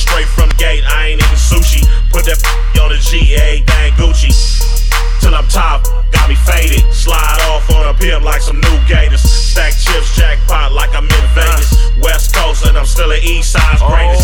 straight from gate. I ain't eating sushi. Put that on the G, everything Gucci. Till I'm top, got me faded. Slide off on a pimp like some new gators. Stack chips, jackpot like I'm in Vegas. West Coast and I'm still an East Side's greatest.